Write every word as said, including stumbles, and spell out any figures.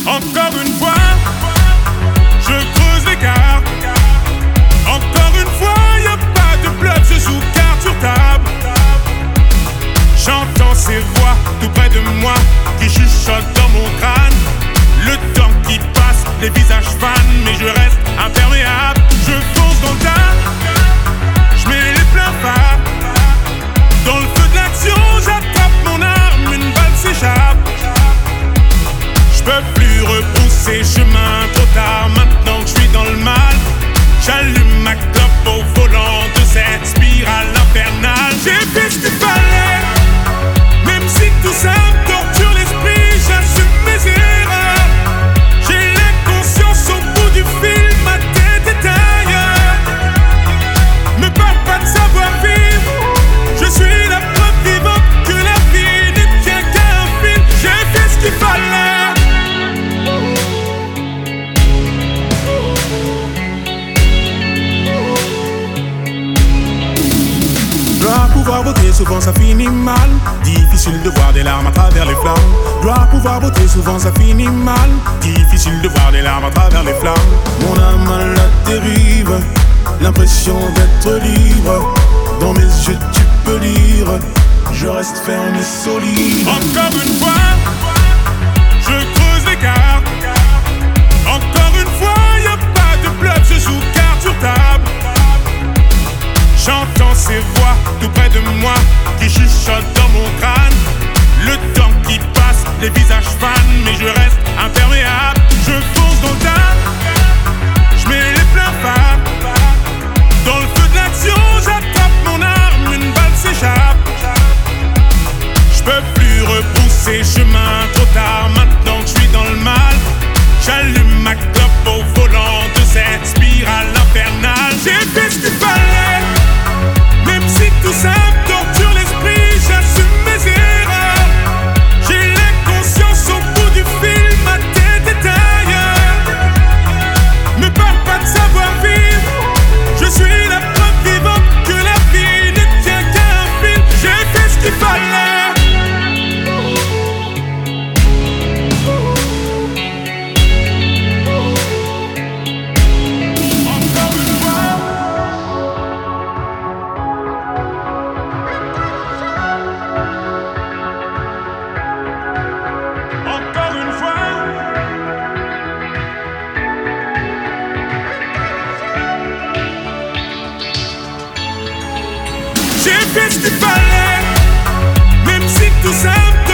Encore une fois, je creuse l'écart. Encore une fois, y'a pas de bluff, je joue carte sur table. J'entends ces voix tout près de moi qui chuchotent dans mon crâne. Le temps qui passe, les visages fanent, mais je reste imperméable. Je fonce dans le tas, je mets les pleins phares. Dans le feu de l'action, j'attrape mon arme, une balle s'échappe. Je peux plus repousser chemin, trop tard, maintenant que je suis dans le mal. J'allume ma clope au volant de cette spirale infernale. J'ai fait ce qu'il fallait, même si tout ça me torture l'esprit, j'assume mes erreurs. J'ai l'inconscience au bout du fil, ma tête est ailleurs. Me parle pas de savoir-vivre, je suis la preuve vivante que la vie n'est bien qu'un film. J'ai fait ce qu'il fallait. Dois pouvoir voter, souvent ça finit mal. Difficile de voir des larmes à travers les flammes. Dois pouvoir voter, souvent ça finit mal. Difficile de voir des larmes à travers les flammes. Mon âme à la dérive, l'impression d'être libre. Dans mes yeux tu peux lire, je reste ferme et solide. Encore une fois, je creuse l'écart. Encore une fois, y'a pas de bluff, je joue carte sur table. J'entends ces voix tout près de moi qui chuchotent dans mon crâne. Le temps qui passe, les visages fanent, mais je reste imperméable. Je fonce dans le tas, je mets les pleins phares. Dans le feu de l'action, j'attrape mon arme, une balle s'échappe. Je peux plus repousser chemin, trop tard, maintenant que je suis dans le mal. J'allume ma clope au volant de cette spirale infernale. J'ai fait ce qu'il fallait, même si tout ça me torture l'esprit, j'assume mes erreurs. J'ai l'inconscience au bout du fil, ma tête est ailleurs. Me parle pas de savoir-vivre, je suis la preuve vivante que la vie n'est bien qu'un film. J'ai fait ce qu'il fallait. J'ai fait ce qu'il fallait, même si tout ça me